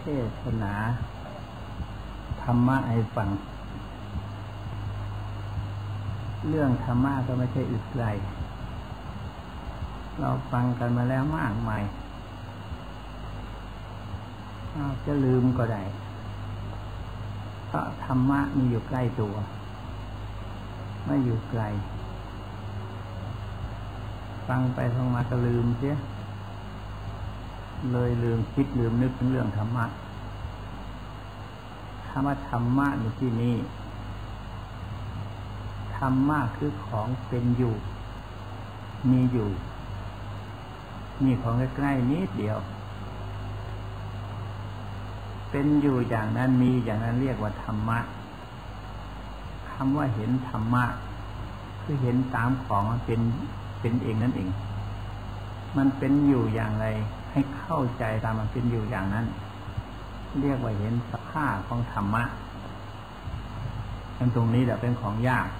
เทศนาธรรมะให้ฟังเรื่องธรรมะก็ไม่ใช่อื่นไกลเราฟังกันมาแล้วมากมายจะลืมก็ได้เพราะธรรมะมีอยู่ใกล้ตัวไม่อยู่ไกลฟังไปฟังมาก็ลืมเสียเลยลืมคิดลืมนึกถึงเรื่องธรรมะคำว่าธรรมะในที่นี้ธรรมะคือของเป็นอยู่มีอยู่มีของใกล้ๆนิดเดียวเป็นอยู่อย่างนั้นมีอย่างนั้นเรียกว่าธรรมะคำว่าเห็นธรรมะคือเห็นตามของมันเป็นเองนั่นเองมันเป็นอยู่อย่างไรให้เข้าใจตามมันเป็นอยู่อย่างนั้นเรียกว่าเห็นสภาพของธรรมะตรงนี้แหละเป็นของยาก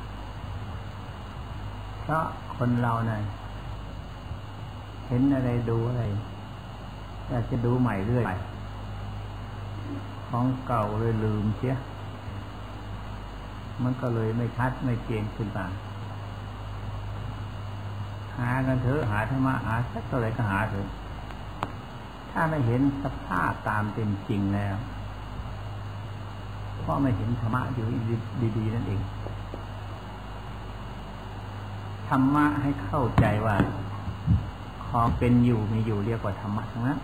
เพราะคนเราเนี่ยเห็นอะไรดูอะไรอยากจะดูใหม่เรื่อยของเก่าเลยลืมเสียมันก็เลยไม่ชัดไม่เจนขึ้นมาหากันเถอะหาธรรมะหาสักเท่าไหร่ก็หาเถอะถ้าไม่เห็นสภาพตามเป็นจริงแล้วเพราะไม่เห็นธรรมะอยู่ดีๆนั่นเองธรรมะให้เข้าใจว่าของเป็นอยู่มีอยู่เรียกว่าธรรมะทั้งนั้น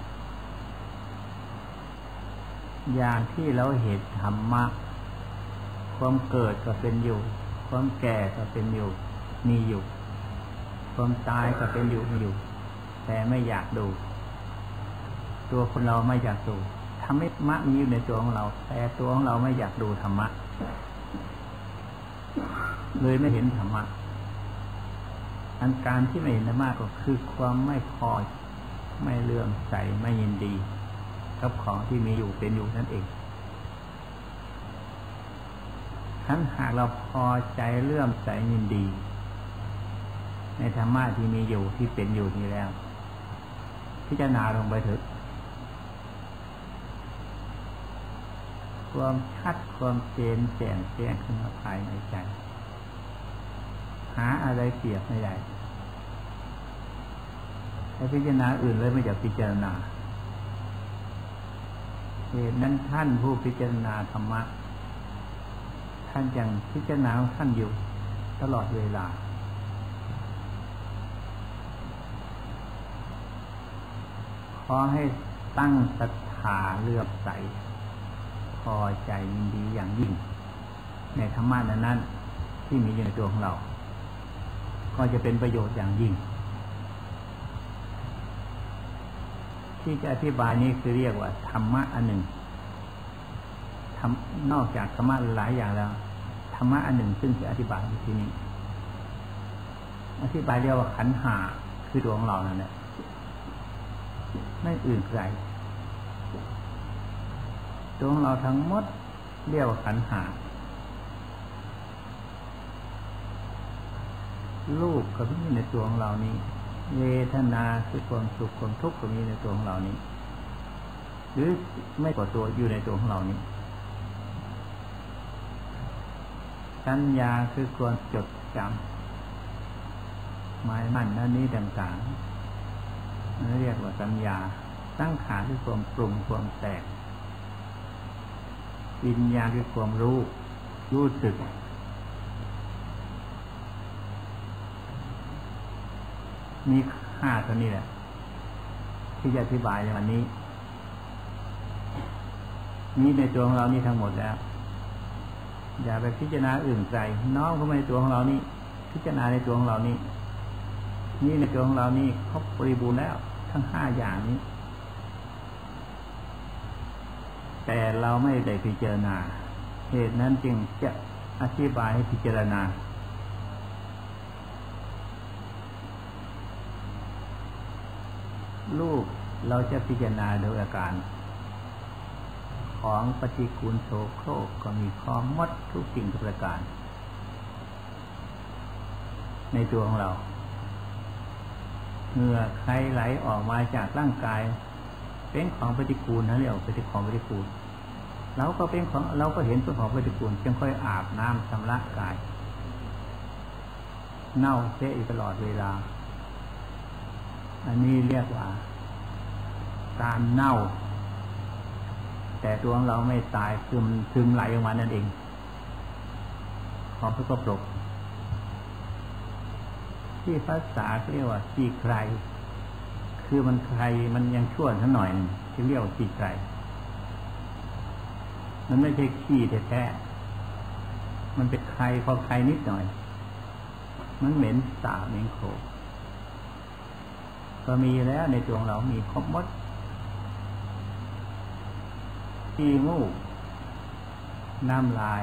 อย่างที่เราเห็นธรรมะความเกิดก็เป็นอยู่ความแก่ก็เป็นอยู่มีอยู่ความตายก็เป็นอยู่มีอยู่แต่ไม่อยากดูตัวคนเราไม่อยากดูธรรมะมีอยู่ในตัวของเราแต่ตัวของเราไม่อยากดูธรรมะเลยไม่เห็นธรรมะอันการที่ไม่เห็นธรรมะก็คือความไม่พอไม่เลื่อมใสไม่ยินดีกับของที่มีอยู่เป็นอยู่นั่นเองถ้าหากเราพอใจเลื่อมใสยินดีในธรรมะที่มีอยู่ที่เป็นอยู่นี้แล้วพิจารณาลงไปเถอะความชัดความเจนแจ่มแจ้งขึ้นมาภายในใจหาอะไรเปรียบไม่ได้แต่พิจารณาอื่นเลยไม่อยากพิจารณาเหตุนั้นท่านผู้พิจารณาธรรมะท่านยังพิจารณาของท่านอยู่ตลอดเวลาขอให้ตั้งศรัทธาเลื่อมใสพอใจยินดีอย่างยิ่งในธรรมะนั้นที่มีอยู่ในตัวของเราก็จะเป็นประโยชน์อย่างยิ่งที่จะอธิบายนี้คือเรียกว่าธรรมะอันหนึ่งนอกจากธรรมะหลายอย่างแล้วธรรมะอันหนึ่งซึ่งจะอธิบายในที่นี้อธิบายเรียกว่าขันธ์ห้าคือตัวของเรานั่นแหละไม่อื่นไกลตัวของเราทั้งหมดเรียกว่าขันธ์ห้ารูปก็มีในตัวของเรานี้เวทนาคือความสุขความทุกข์ก็มีในตัวของเรานี้หรือไม่กว่าตัวอยู่ในตัวของเรานี้สัญญาคือความจดจำหมายมั่นนั่นนี้ต่างๆนั่นเรียกว่าสัญญาสังขารคือความปรุงความแต่งวิญญาณคือความรู้สึกมีห้าเท่านี้แหละที่จะอธิบายในวันนี้มีในตัวของเรานี่ทั้งหมดแล้วอย่าไปพิจารณาอื่นไกลน้อมเข้ามาในตัวของเรานี่พิจารณาในตัวของเรานี่นี่ในตัวของเรานี่ครบบริบูรณ์แล้วทั้งห้าอย่างนี้แต่เราไม่ได้พิจารณาเหตุนั้นจึงจะอธิบายให้พิจารณารูปเราจะพิจารณาโดยอาการของปฏิกูลโสโครกก็มีข้อมดทุกสิ่งทุกประการในตัวของเราเหงื่อใครไหลออกมาจากร่างกาย เเป็นของปฏิกูลนะเรียกว่าเป็นของปฏิกูลเราก็เป็นของเราก็เห็นเป็นของปฏิกูลจึงค่อยอาบน้ำชำระกายเน่าเสียตลอดเวลาอันนี้เรียกว่าการเน่าแต่ตัวของเราไม่ตายซึมไหลออกมานั่นเองของสกปรกที่ภาษาเรียกว่าขี้ใครคือมันใครมันยังชั่วสักหน่อยนึงที่เรียกว่าขี้ใครมันไม่ใช่ขี้แท้ๆมันเป็นใครพอใครนิดหน่อยมันเหม็นสาบเหม็นโคลนก็มีแล้วในตัวของเรามีครบหมดขี้มูกน้ำลาย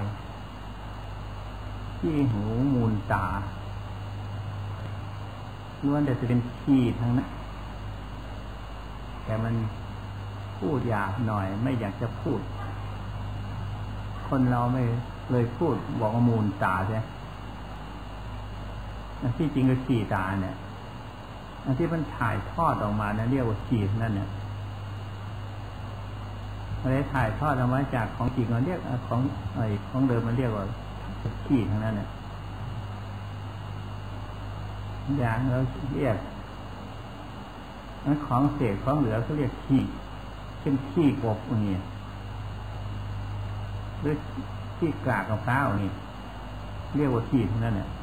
ขี้หูมูลตาล้วนแต่จะเป็นขี้ทั้งนั้นแต่มันพูดหยาบหน่อยไม่อยากจะพูดคนเราไม่เลยพูดบอกว่ามูลตาใช่ที่จริงก็ขี้ตาเนี่ยอันที่มันถ่ายทอดออกมานะเรียกว่าขี้นั่นเนี่ยอะไรถ่ายทอดออกมาจากของจริงมันเรียกของเดิมมันเรียกว่าขี้ทั้งนั้นเนี่ยอย่างเราเรียกของเศษของเหลือเขาเรียกขี้เช่นขี้กบอย่างนี้หรือขี้กากมะพร้าวนี่เรียกว่าขี้ทั้งนั้นเนี่ย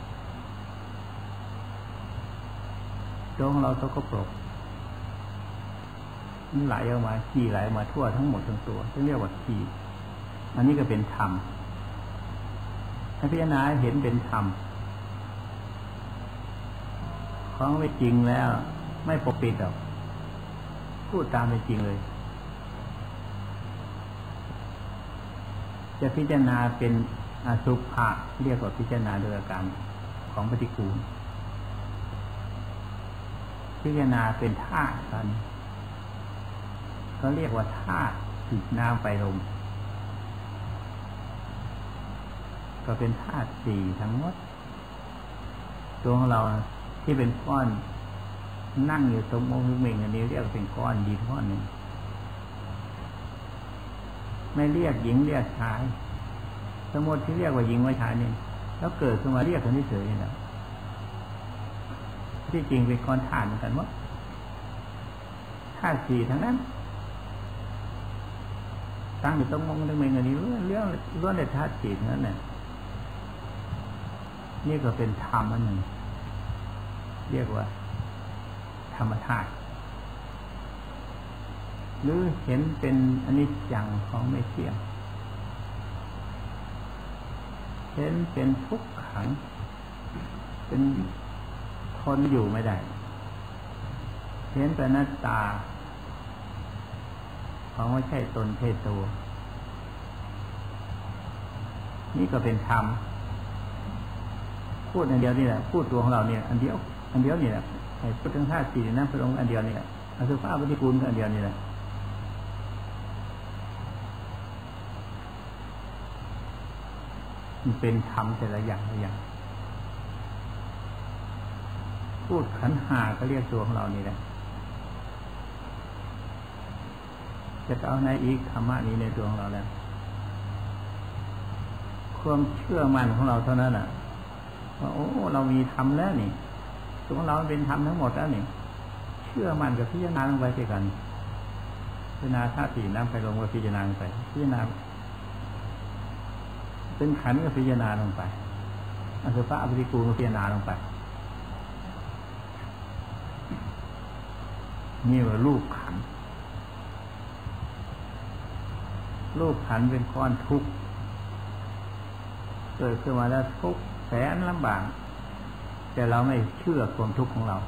ตัวของเราสกปรกมันไหลออกมาขี้ไหลออกมาทั่วทั้งหมดทั้งตัวเรียกว่าขี้อันนี้ก็เป็นธรรมให้พิจารณาเห็นเป็นธรรมของไม่จริงแล้วไม่ปกปิดหรอกพูดตามเป็นจริงเลยจะพิจารณาเป็นอสุภะเรียกว่าพิจารณาโดยอาการของปฏิกูลพิจารณาเป็นธาตุกันเขาเรียกว่าธาตุดินน้ำไฟลมก็เป็นธาตุสี่ทั้งหมดตัวของเราที่เป็นก้อนนั่งอยู่ตรงมงเมงอันนี้เรียกเป็นก้อนดินก้อนหนึ่งไม่เรียกหญิงเรียกชายสมมติที่เรียกว่าหญิงว่าชายนี่แล้วเกิดขึ้นมาเรียกคนที่เฉยนี่แหละที่จริงเป็นก้อนธาตุเหมือนกันว่าธาตุสี่ทั้งนั้นตั้งอยู่ตรงมงตรงเมงอันนี้เรื่องล้วนแต่ธาตุสี่นั้นน่ะนี่ก็เป็นธรรมอันหนึ่งเรียกว่าธรรมธาตุหรือเห็นเป็นอนิจจังของไม่เที่ยงเห็นเป็นทุกขังเป็นทนอยู่ไม่ได้เห็นเป็นอนัตตาของไม่ใช่ตนใช่ตัวนี่ก็เป็นธรรมพูดอันเดียวนี่แหละพูดตัวของเราเนี่ยอันเดียวนี่แหละพูดถึงธาตุสี่นะพระองค์อันเดียวนี่แหละอสุภะปฏิกูลก็อันเดียวนี่แหละมันเป็นธรรมแต่ละอย่างละอย่างพูดขันธ์ห้าก็เรียกตัวของเรานี่แหละจะเอาในอีกธรรมะนี้ในตัวของเราแล้วความเชื่อมั่นของเราเท่านั้นน่ะว่าโอ้เรามีธรรมแล้วนี่ตัวของเราเป็นธรรมทั้งหมดแล้วนี่เชื่อมั่นกับพิจารณาลงไปด้วยกันพิจารณาธาตุสี่น้ำไฟลมก็พิจารณาลงไปพิจารณาเป็นขันธ์ก็พิจารณาลงไปอสุภะปฏิกูลก็พิจารณาลงไปนี่ว่ารูปขันธ์รูปขันธ์เป็นก้อนทุกข์เกิดขึ้นมาแล้วทุกข์แสนลำบากแต่เราไม่เชื่อความทุกข์ของเรา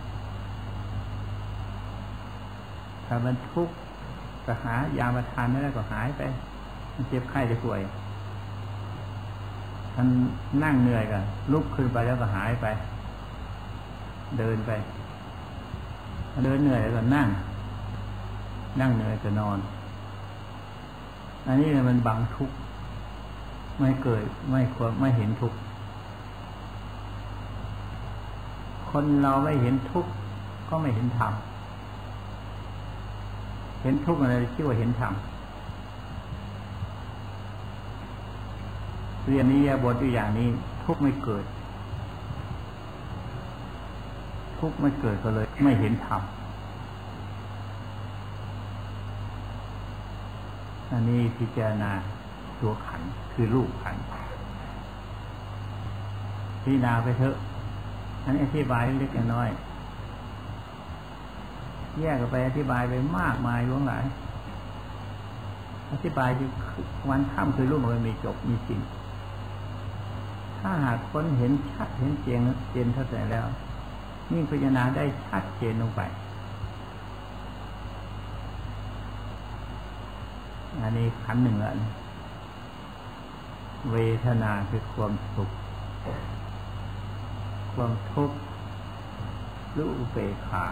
ถ้ามันทุกข์ก็หายามาทานไม่ได้ก็หายไปมันเจ็บไข้จะป่วยท่านนั่งเหนื่อยกันลุกขึ้นไปแล้วก็หายไปเดินไปเดินเหนื่อยแล้วก็นั่งเหนื่อยก็นอนอันนี้มันบังทุกข์ไม่เกิดไม่เห็นทุกข์คนเราไม่เห็นทุกข์ก็ไม่เห็นธรรมเห็นทุกข์อะไรชื่อว่าเห็นธรรมเรียนนี้บทอยู่อย่างนี้ทุกข์ไม่เกิดทุกข์ไม่เกิดก็เลยไม่เห็นธรรมอันนี้พิจารณาตัวขันธ์คือรูปขันธ์พิจารณาไปเถอะอันนี้อธิบายเล็กน้อยแยกออกไปอธิบายไปมากมายหลวงหลายอธิบายที่วันค่ำคือรูปมันมีจบมีจริงถ้าหากคนเห็นชัดเห็นเจนเท่าไหร่แล้วยิ่งพิจารณาได้ชัดเจนลงไปอันนี้ขันธ์หนึ่งอันเวทนาคือความสุขความทุกข์หรืออุเบกขา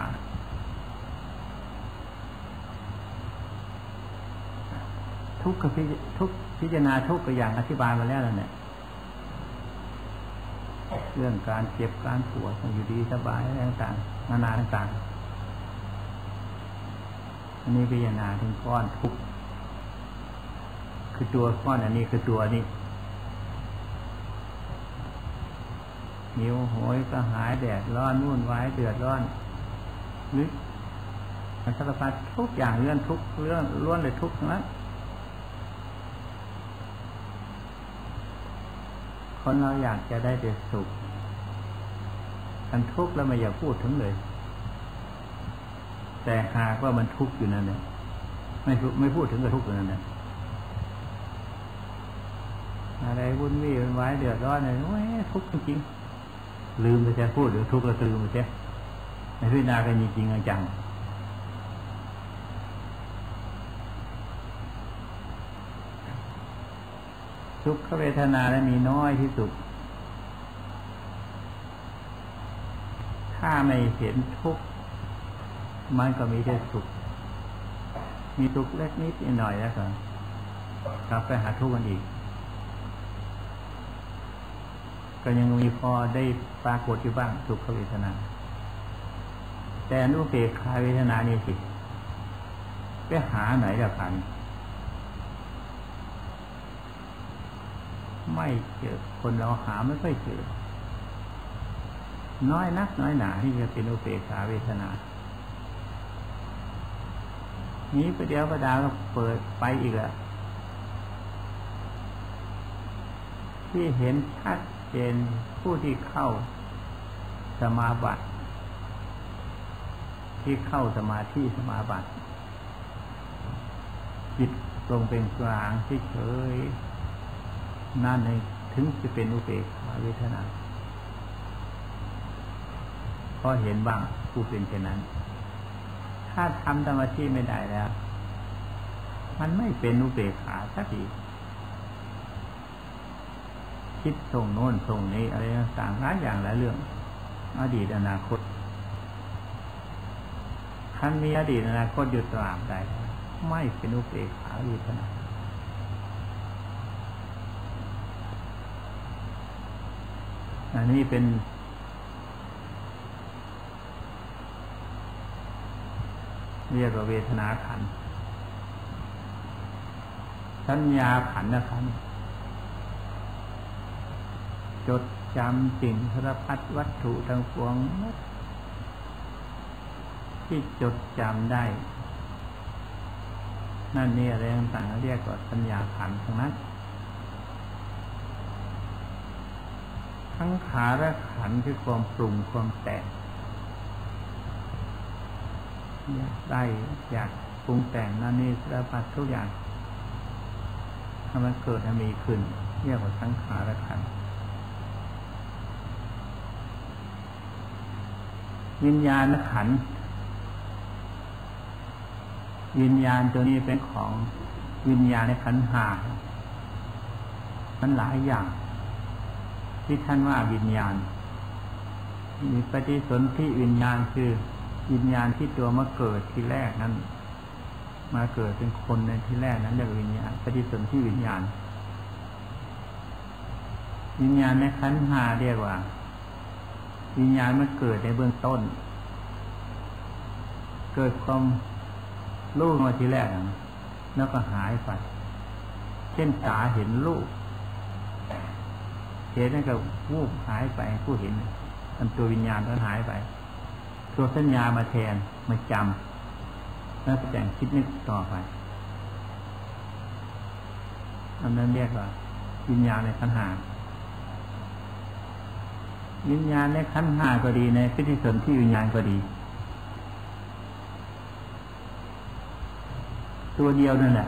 ทุกข์กับพิจารณาทุกข์ก็อย่างอธิบายมาแล้วนั่นแหละเรื่องการเจ็บการปวดอยู่ดีสบายอะไรต่างๆนานาต่างๆอันนี้พิจารณาถึงก้อนทุกข์คือตัวก้อนอันนี้คือตัวนี้หิวโหยกระหายแดดร้อนวุ่นวายเดือดร้อนหรือสารพัดทุกอย่างเรื่องทุกเรื่องล้วนเลยทุกทั้งนั้นคนเราอยากจะได้แต่สุขมันทุกข์แล้วไม่อยากพูดถึงเลยแต่หากว่ามันทุกข์อยู่นั่นเนี่ยไม่พูดถึงกับทุกข์อยู่นั่นเนี่ยอะไรวุ่นวี่วุ่นวายเดือดร้อนเลยโอ้ยทุกข์จริงๆลืมไปแค่พูดเดี๋ยวทุกข์แล้วลืมไปแค่ในพิจารณากันจริงๆจังทุกขเวทนาและมีน้อยที่สุดถ้าไม่เห็นทุกข์มันก็มีแต่สุขมีทุกข์เล็กนิดหน่อยแล้วก็กลับไปหาทุกข์กันอีกก็ยังมีพอได้ปรากฏอยู่บ้างทุกขเวทนาแต่อุเบกขาเวทนานี่สิไปหาไหนล่ะกันไม่เจอคนเราหาไม่ค่อยเจอน้อยนักน้อยหนาที่จะเป็นอุเบกขาเวทนานี้ประเดี๋ยวประดาก็เปิดไปอีกแล้วที่เห็นชัดเจนผู้ที่เข้าสมาบัติที่เข้าสมาธิสมาบัติจิตตรงเป็นกลางเฉยนั่นเองถึงจะเป็นอุเบกขาเวทนาเพราะเห็นบ้างผู้เป็นเช่นนั้นถ้าทำสมาธิไม่ได้แล้วมันไม่เป็นอุเบกขาสักทีคิดส่งโน้นส่งนี้อะไรต่างๆหลายอย่างหลายเรื่องอดีตอนาคตท่านมีอดีตอนาคตอยู่ตราบใดไม่เป็นอุเบกขาเวทนาอันนี้เป็นเรียกว่าเวทนาขันธ์สัญญาขันธ์นะครับจดจำสิ่งสารพัดวัตถุทั้งปวงที่จดจำได้นั่นนี่อะไรต่างๆเรียกว่าสัญญาขันธ์ทั้งนั้นทั้งขาและขันธ์คือความปรุงความแต่งอยากได้อยากปรุงแต่งนั่นนี่สารพัดทุกอย่างถ้ามันเกิดมีขึ้นเรียกว่าทั้งขาและขันธ์วิญญาณขันธ์วิญญาณตัวนี้เป็นของวิญญาณในขันธ์ห้ามันหลายอย่างที่ท่านว่าวิญญาณมีปฏิสนธิวิญญาณคือวิญญาณที่ตัวมาเกิดที่แรกนั้นมาเกิดเป็นคนในที่แรกนั้นเรียกวิญญาณปฏิสนธิวิญญาณวิญญาณในขันธ์ห้าเรียกว่าวิญญาณมันเกิดในเบื้องต้นเกิดความรูปมาทีแรกแล้วก็หายไปเช่นตาเห็นรูปเห็นนั่นก็วูบหายไปผู้เห็นอันตัววิญญาณก็หายไปตัวสัญญามาแทนมาจำแล้วแต่งคิดนึกต่อไปอันนั้นเรียกว่าวิญญาณในขันธ์ห้าวิญญาณในขันธ์ห้าก็ดีในปฏิสนธิวิญญาณก็ดีตัวเดียวนั่นแหละ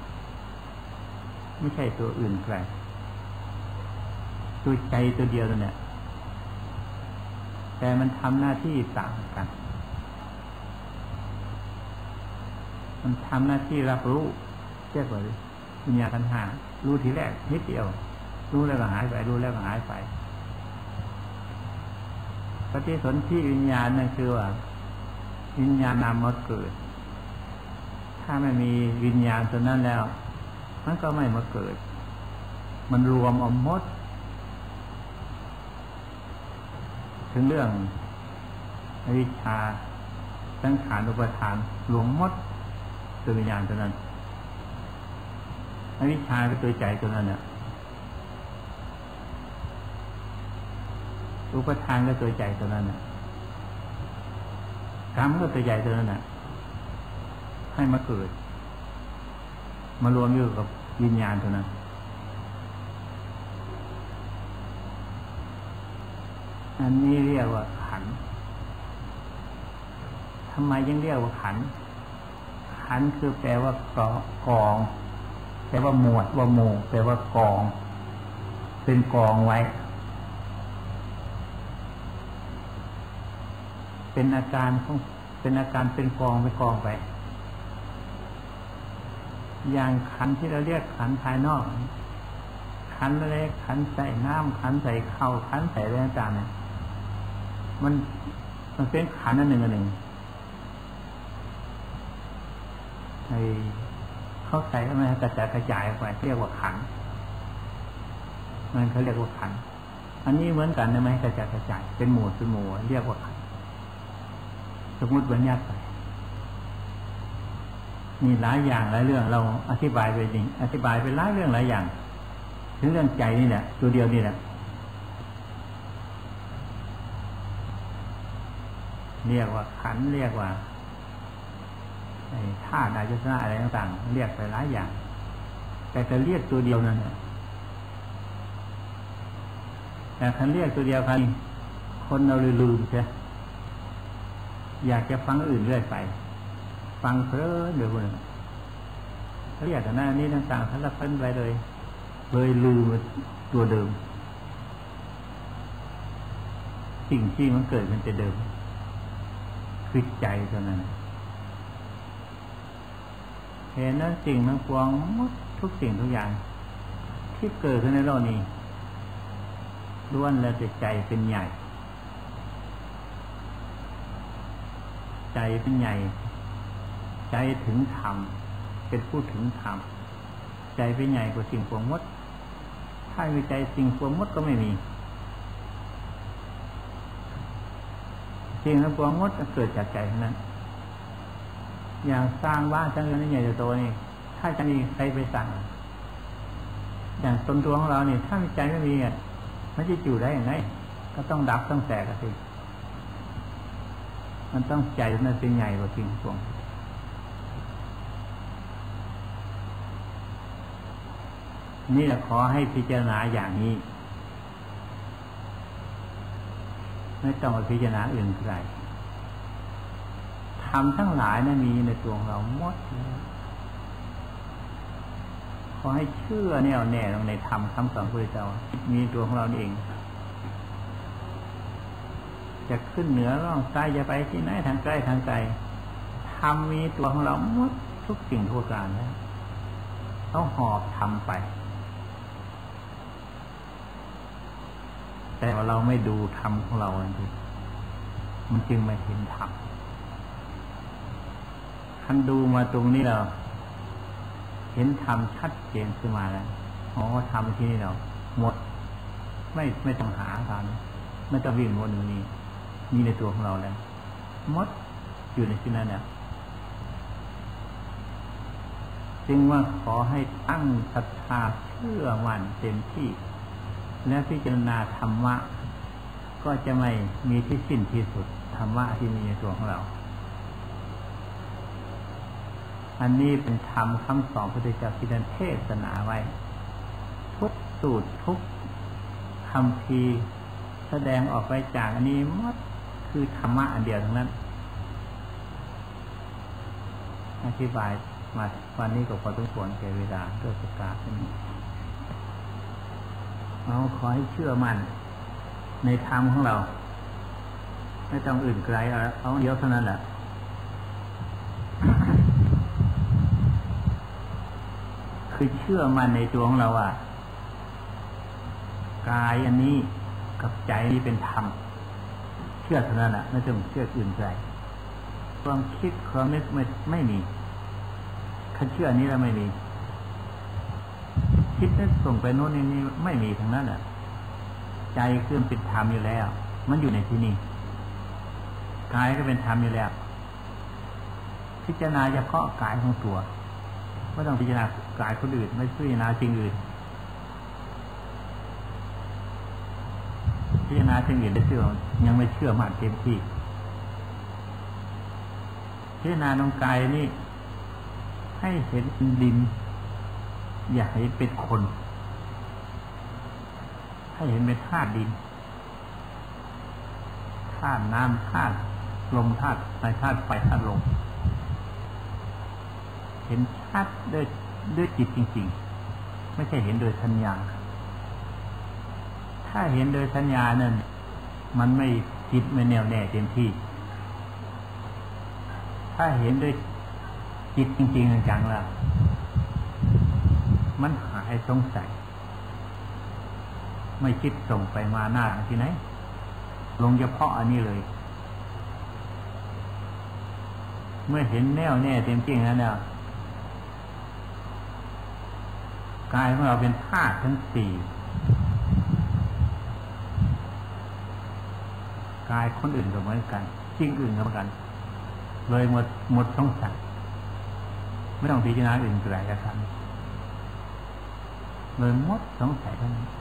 ไม่ใช่ตัวอื่นไกลตัวใจตัวเดียวนั่นแหละแต่มันทำหน้าที่ต่างกันมันทำหน้าที่รับรู้เรียกว่าวิญญาณขันธ์ห้ารู้ทีแรกนิดเดียวรู้แล้วก็หายไปรู้แล้วก็หายไปปฏิสนธิวิญญาณนั่นคือว่าวิญญาณนามมาเกิดถ้าไม่มีวิญญาณตัวนั้นแล้วมันก็ไม่มาเกิดมันรวมเอาหมดถึงเรื่องอวิชชาสังขารอุปาทานรวมหมดตัววิญญาณตัวนั้นอวิชชาเป็นตัวใจตัวนั้นเนี่ยอุปทานก็ตัวใจตัวนั้นน่ะกรรมก็ตัวใจตัวนั้นน่ะให้มาเกิดมารวมอยู่กับวิญญาณตัวนั้นอันนี้เรียกว่าขันธ์ทำไมยังเรียกว่าขันธ์ขันธ์คือแปลว่ากองแปลว่าหมวดว่าหมู่แปลว่ากองเป็นกองไว้เป็นอาการเป็นกองไปกองไปอย่างขันที่เราเรียกขันภายนอกขันเล็กขันใส่น้ำขันใส่ข้าวขันใส่อะไรต่างๆเนี่ยมันเป็นขันอันหนึ่งเข้าใส่ก็ไม่กระจายออกไปเรียกว่าขันมันเขาเรียกว่าขันอันนี้เหมือนกันนะไม่กระจายเป็นหมู่เรียกว่าขันสมมติบัญญัติไปมีหลายอย่างหลายเรื่องเราอธิบายไปจริงอธิบายไปหลายเรื่องหลายอย่างถึงเรื่องใจนี่แหละตัวเดียวนี่แหละเรียกว่าขันธ์เรียกว่าธาตุอายุสนะอะไรต่างๆเรียกไปหลายอย่างแต่จะเรียกตัวเดียวนั่นแหละแต่คันเรียกตัวเดียวกันคนเราลืมใช่อยากจะฟังอื่นเรื่อยไปฟังเพลินเดี๋ยวคนเขาอยากจะหน้านี้ต่างๆท่านละเพิ่นไปเลยลืมตัวเดิมสิ่งที่มันเกิดมันจะเดิมคือใจเท่านั้นเห็นนั้นสิ่งทั้งปวงทุกสิ่งทุกอย่างที่เกิดขึ้นในโลกนี้ล้วนแล้วแต่ใจเป็นใหญ่ใจเป็นใหญ่ใจถึงธรรมเป็นผู้ถึงธรรมใจเป็นใหญ่กว่าสิ่งปวงมดถ้ามีใจสิ่งปวงมดก็ไม่มีสิ่งทั้งปวงมดเกิดจากใจเท่านั้นอย่างสร้างบ้านสร้างเรือนใหญ่โตนี่ถ้าจะมีใครไปสั่งอย่างตนตัวของเรานี่ถ้ามีใจไม่มีมันจะอยู่ได้อย่างไรก็ต้องดับต้องแตกกันสิมันต้องใจมันเป็นใหญ่กว่าสิ่งปวงนี่แหละขอให้พิจารณาอย่างนี้ไม่ต้องพิจารณาอื่นไกลธรรมทั้งหลายนั้นมีในตัวของเราหมดขอให้เชื่อแน่วแน่ลงในธรรมคำสอนพระพุทธเจ้ามีตัวของเราเองจะขึ้นเหนือล่องใต้จะไปที่ไหนทางใกล้ทางไกลธรรมมีตัวของเราหมดทุกสิ่งทุกการแล้วต้องหอบธรรมไปแต่ว่าเราไม่ดูธรรมของเราจริงมันจึงไม่เห็นธรรมคันดูมาตรงนี้เราเห็นธรรมชัดเจนขึ้นมาแล้วอ๋อธรรมที่นี่เราหมดไม่ต้องหาธรรมไม่ต้องวิ่งวนอยู่นี่มีในตัวของเราแล้วหมดอยู่ในที่นั้นเนี่ยจึงว่าขอให้ตั้งศรัทธาเชื่อมั่นเต็มที่และพิจารณาธรรมะก็จะไม่มีที่สิ้นที่สุดธรรมะที่มีในตัวของเราอันนี้เป็นธรรมคำสอนพระพุทธเจ้าที่ได้เทศนาไว้ทุกสูตรทุกคำพีแสดงออกไปจากอันนี้หมดคือธรรมะอันเดียวทั้งนั้นอธิบายมาวันนี้ก็พอต้องควรแก่เวลาด้วยประกาศนี้เราขอให้เชื่อมั่นในธรรมของเราไม่ต้องอื่นไกลเอาเดียวเท่านั้นแหละคือเชื่อมั่นในตัวของเราว่ากายอันนี้กับใจนี้เป็นธรรมเชื่อเท่านั้นแหละไม่ต้องเชื่ออื่นไกลความคิดความนึกไม่มีถ้าเชื่อนี้แล้วไม่มีคิดนึกส่งไปโน้นนี่ไม่มีทั้งนั้นแหละใจคือมันเป็นธรรมอยู่แล้วมันอยู่ในที่นี่กายก็เป็นธรรมอยู่แล้วพิจารณาเฉพาะกายของตัวไม่ต้องพิจารณากายคนอื่นไม่พิจารณาสิ่งอื่นพิจารณาสิ่งอื่นได้เชื่อยังไม่เชื่อมั่นเต็มที่พิจารณาตรงกายนี่ให้เห็นเป็นดินอย่าให้เป็นคนให้เห็นเป็นธาตุดินธาตุน้ำธาตุลมธาตุไฟธาตุไฟธาตุลมเห็นชัดด้วยจิตจริงๆไม่ใช่เห็นโดยสัญญาถ้าเห็นโดยสัญญานั่นมันไม่จิตไม่แน่วแน่เต็มที่ถ้าเห็นด้วยจิตจริงๆจังๆแล้วมันหายสงสัยไม่คิดส่งไปมาหน้าที่ไหนลงเฉพาะอันนี้เลยเมื่อเห็นแน่วแน่เต็มจริงแล้วเนี่ยกายของเราเป็นธาตุทั้งสี่กายคนอื่นก็เหมือนกันสิ่งอื่นก็เหมือนกันเลยหมดสงสัยไม่ต้องพิจารณาอื่นไกลแล้วกันเลยหมดสงสัยเท่านั้น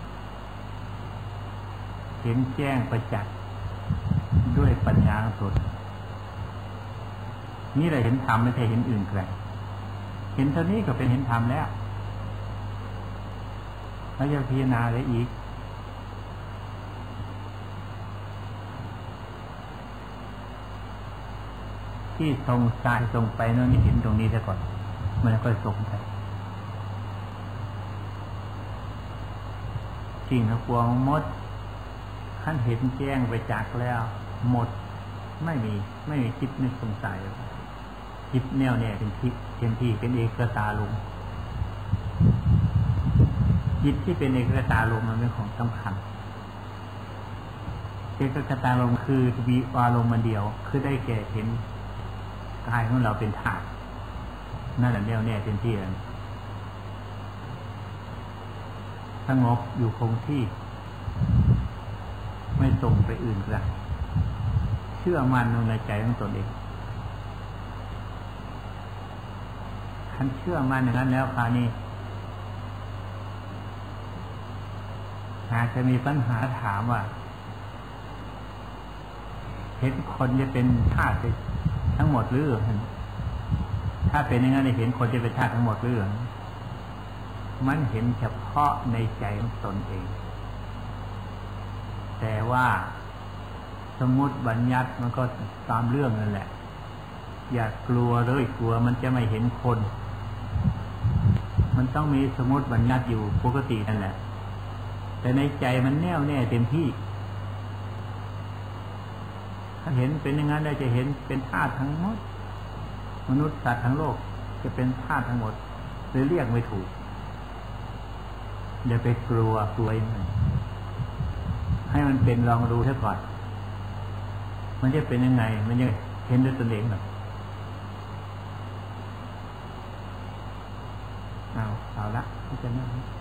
เห็นแจ้งประจักษ์ด้วยปัญญาสุดนี่เลยเห็นธรรมไม่ใช่เห็นอื่นไกลเห็นเท่านี้ก็เป็นเห็นธรรมแล้วแล้วจะพิจารณาอะไรอีกที่ทรงกายทรงไปนั่นเห็นตรงนี้ซะก่อนมันค่อยทรงไปจริงนะพวงมดขั้นเห็นแจ้งไปจากแล้วหมดไม่มีคิดนึกสงสัยคิดแน่วแน่เป็นทิพย์เต็มที่เป็นเอกตาลมจิตที่เป็นเอกตาลมมันเป็นของสำคัญเอกตาลมคือวิอารมณ์มันเดียวคือได้แก่เห็นกายของเราเป็นธาตุนั่นแหละแน่วแน่เต็มที่เลยสงบอยู่คงที่ไม่ส่งไปอื่นไกลเชื่อมั่นในใจของตนเองคันเชื่อมั่นอย่างนั้นแล้วคราวนี้หากจะมีปัญหาถามว่าเห็นคนจะเป็นธาตุทั้งหมดหรือถ้าเป็นอย่างนั้นเห็นคนจะเป็นธาตุทั้งหมดหรือมันเห็นเฉพาะในใจของตนเองแต่ว่าสมมุติบัญญัติมันก็ตามเรื่องนั่นแหละอย่ากลัวเลยกลัวมันจะไม่เห็นคนมันต้องมีสมมุติบัญญัติอยู่ปกตินั่นแหละแต่ในใจมันแน่วแน่เต็มที่ถ้าเห็นเป็นอย่างนั้นได้จะเห็นเป็นธาตุทั้งหมดมนุษย์สัตว์ทั้งโลกจะเป็นธาตุทั้งหมดเลยเรียกไม่ถูกอย่าไปกลัวยังไงให้มันเป็นลองดูซะก่อนมันจะเป็นยังไงมันจะเห็นด้วยตนเองหรอเอาละที่จะนั่ง